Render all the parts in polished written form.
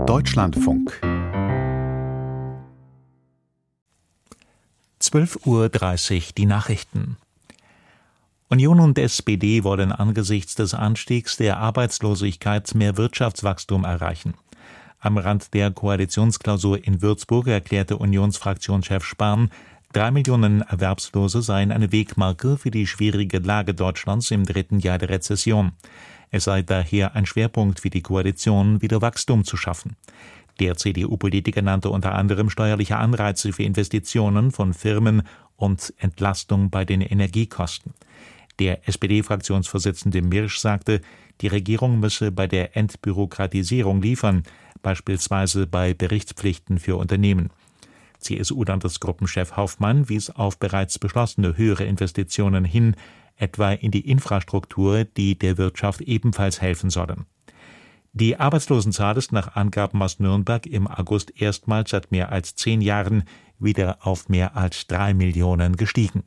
Deutschlandfunk 12:30 Uhr die Nachrichten. Union und SPD wollen angesichts des Anstiegs der Arbeitslosigkeit mehr Wirtschaftswachstum erreichen. Am Rand der Koalitionsklausur in Würzburg erklärte Unionsfraktionschef Spahn, 3 Millionen Erwerbslose seien eine Wegmarke für die schwierige Lage Deutschlands im dritten Jahr der Rezession. Es sei daher ein Schwerpunkt für die Koalition, wieder Wachstum zu schaffen. Der CDU-Politiker nannte unter anderem steuerliche Anreize für Investitionen von Firmen und Entlastung bei den Energiekosten. Der SPD-Fraktionsvorsitzende Mirsch sagte, die Regierung müsse bei der Entbürokratisierung liefern, beispielsweise bei Berichtspflichten für Unternehmen. CSU-Landesgruppenchef Hoffmann wies auf bereits beschlossene höhere Investitionen hin, etwa in die Infrastruktur, die der Wirtschaft ebenfalls helfen sollen. Die Arbeitslosenzahl ist nach Angaben aus Nürnberg im August erstmals seit mehr als 10 Jahren wieder auf mehr als 3 Millionen gestiegen.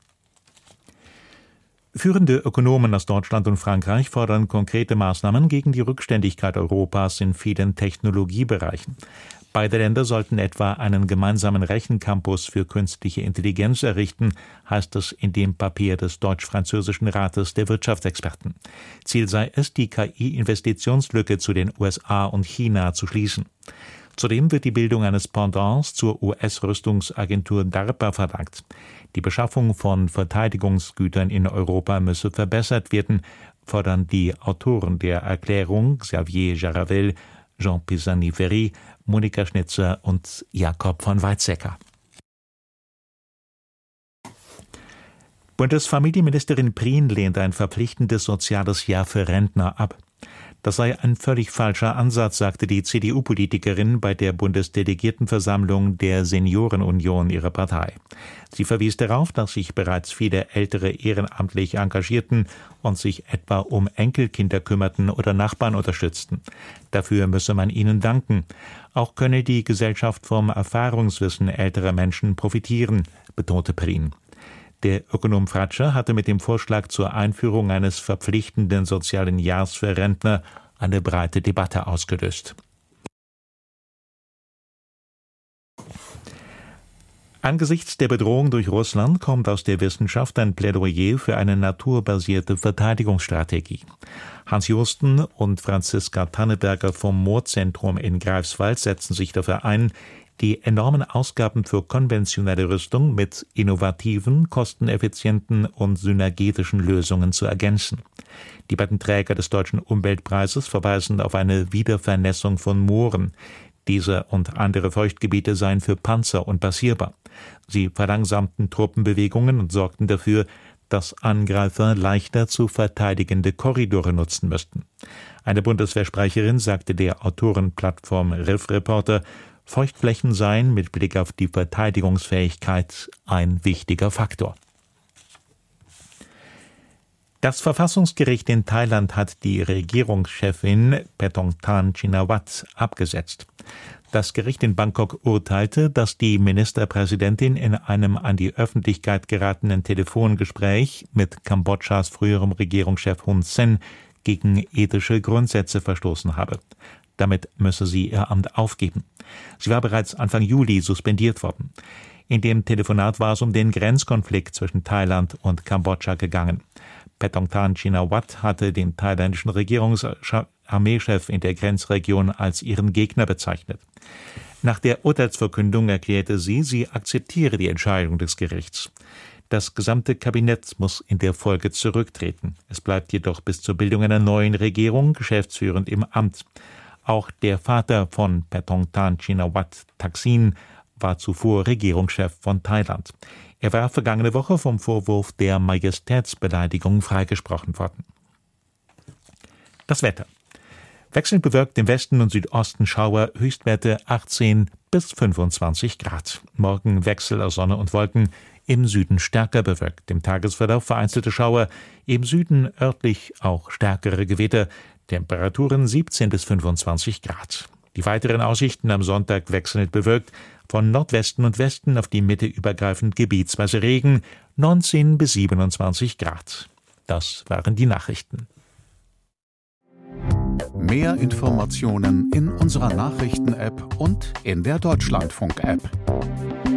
Führende Ökonomen aus Deutschland und Frankreich fordern konkrete Maßnahmen gegen die Rückständigkeit Europas in vielen Technologiebereichen. Beide Länder sollten etwa einen gemeinsamen Rechencampus für künstliche Intelligenz errichten, heißt es in dem Papier des Deutsch-Französischen Rates der Wirtschaftsexperten. Ziel sei es, die KI-Investitionslücke zu den USA und China zu schließen. Zudem wird die Bildung eines Pendants zur US-Rüstungsagentur DARPA verlangt. Die Beschaffung von Verteidigungsgütern in Europa müsse verbessert werden, fordern die Autoren der Erklärung Xavier Jaravel, Jean Pisani-Ferry, Monika Schnitzer und Jakob von Weizsäcker. Bundesfamilienministerin Prien lehnt ein verpflichtendes soziales Jahr für Rentner ab. Das sei ein völlig falscher Ansatz, sagte die CDU-Politikerin bei der Bundesdelegiertenversammlung der Seniorenunion ihrer Partei. Sie verwies darauf, dass sich bereits viele Ältere ehrenamtlich engagierten und sich etwa um Enkelkinder kümmerten oder Nachbarn unterstützten. Dafür müsse man ihnen danken. Auch könne die Gesellschaft vom Erfahrungswissen älterer Menschen profitieren, betonte Prien. Der Ökonom Fratscher hatte mit dem Vorschlag zur Einführung eines verpflichtenden sozialen Jahrs für Rentner eine breite Debatte ausgelöst. Angesichts der Bedrohung durch Russland kommt aus der Wissenschaft ein Plädoyer für eine naturbasierte Verteidigungsstrategie. Hans Josten und Franziska Tanneberger vom Moorzentrum in Greifswald setzen sich dafür ein, die enormen Ausgaben für konventionelle Rüstung mit innovativen, kosteneffizienten und synergetischen Lösungen zu ergänzen. Die beiden Träger des Deutschen Umweltpreises verweisen auf eine Wiedervernässung von Mooren. Diese und andere Feuchtgebiete seien für Panzer unpassierbar. Sie verlangsamten Truppenbewegungen und sorgten dafür, dass Angreifer leichter zu verteidigende Korridore nutzen müssten. Eine Bundeswehrsprecherin sagte der Autorenplattform Riff Reporter, Feuchtflächen seien mit Blick auf die Verteidigungsfähigkeit ein wichtiger Faktor. Das Verfassungsgericht in Thailand hat die Regierungschefin Paetongtarn Shinawatra abgesetzt. Das Gericht in Bangkok urteilte, dass die Ministerpräsidentin in einem an die Öffentlichkeit geratenen Telefongespräch mit Kambodschas früherem Regierungschef Hun Sen gegen ethische Grundsätze verstoßen habe. Damit müsse sie ihr Amt aufgeben. Sie war bereits Anfang Juli suspendiert worden. In dem Telefonat war es um den Grenzkonflikt zwischen Thailand und Kambodscha gegangen. Paetongtarn Shinawatra hatte den thailändischen Regierungsarmeechef in der Grenzregion als ihren Gegner bezeichnet. Nach der Urteilsverkündung erklärte sie akzeptiere die Entscheidung des Gerichts. Das gesamte Kabinett muss in der Folge zurücktreten. Es bleibt jedoch bis zur Bildung einer neuen Regierung geschäftsführend im Amt. Auch der Vater von Paetongtarn Shinawatra, Thaksin, war zuvor Regierungschef von Thailand. Er war vergangene Woche vom Vorwurf der Majestätsbeleidigung freigesprochen worden. Das Wetter. Wechselnd bewölkt im Westen und Südosten Schauer, Höchstwerte 18 bis 25 Grad. Morgen Wechsel aus Sonne und Wolken, im Süden stärker bewölkt. Im Tagesverlauf vereinzelte Schauer, im Süden örtlich auch stärkere Gewitter. Temperaturen 17 bis 25 Grad. Die weiteren Aussichten am Sonntag wechselnd bewölkt, von Nordwesten und Westen auf die Mitte übergreifend gebietsweise Regen, 19 bis 27 Grad. Das waren die Nachrichten. Mehr Informationen in unserer Nachrichten-App und in der Deutschlandfunk-App.